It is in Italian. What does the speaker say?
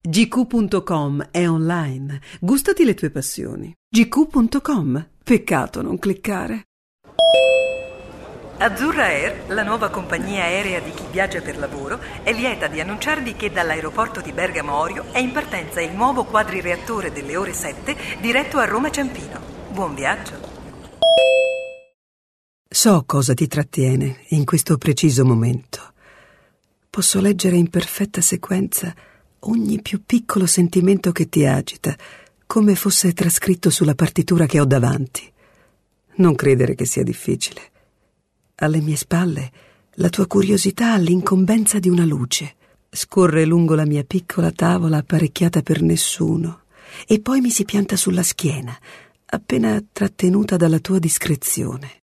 GQ.com è online. Gustati le tue passioni. GQ.com. Peccato non cliccare. Azzurra Air, la nuova compagnia aerea di chi viaggia per lavoro, è lieta di annunciarvi che dall'aeroporto di Bergamo Orio è in partenza il nuovo quadrireattore delle ore 7 diretto a Roma Ciampino. Buon viaggio. So cosa ti trattiene in questo preciso momento. Posso leggere in perfetta sequenza ogni più piccolo sentimento che ti agita, come fosse trascritto sulla partitura che ho davanti. Non credere che sia difficile. Alle mie spalle la tua curiosità ha l'incombenza di una luce. Scorre lungo la mia piccola tavola apparecchiata per nessuno e poi mi si pianta sulla schiena, appena trattenuta dalla tua discrezione.